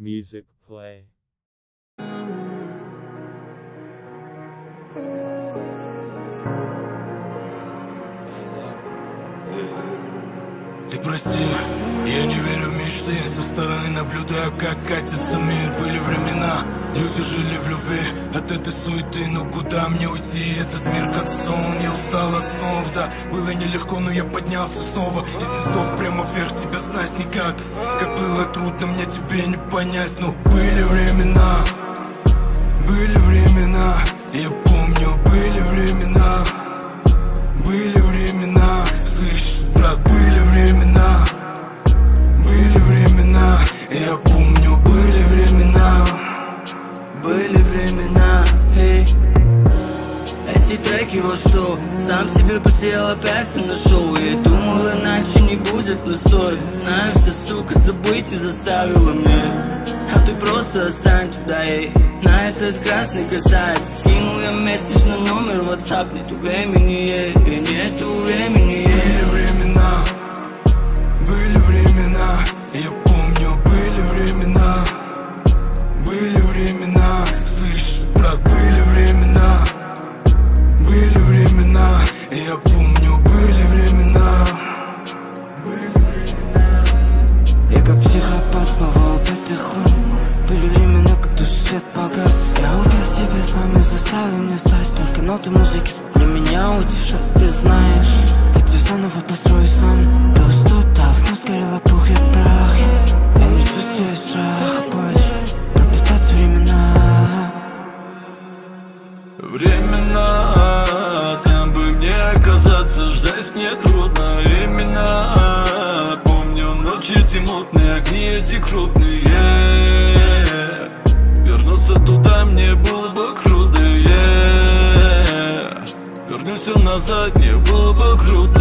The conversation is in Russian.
Music play. Ты прости, я не верю в мечты. Со стороны наблюдаю, как катится мир. Были времена, люди жили в любви. От этой суеты, но куда мне уйти? Этот мир как сон, я устал от снов. Да, было нелегко, но я поднялся снова из низов прямо вверх, тебя знать никак. Как было трудно мне тебе не понять. Но были времена, я помню, были времена. Были времена, слышишь, брат, были времена. Я помню, были времена. Были времена, эй. Эти треки, вот что, сам себе потерял, опять все нашел. Я думал, иначе не будет, но стоит. Знаю, вся сука забыть не заставила меня. А ты просто остань туда, эй. На этот красный касает. Скинул я месяц на номер WhatsApp. Нету времени, эй, и нету времени, эй. Были времена, я помню, были времена. Были времена, слышишь, брат, были времена. Я помню, были времена. Я как психопат, снова убитый хлам. Были времена, как душу свет погас. Я убил себя сам и заставил меня стать только ноты музыки для меня утешать. Ты знаешь, ведь я заново построю сам. То, что давно сгорело, пух и прах. Я не чувствую страха больше пропитать времена. Времена, там бы мне оказаться, ждать мне трудно. Имена, помню ночи эти мутные, огни эти крупные. Вернуться туда мне было бы круто. Вернуться назад мне было бы круто.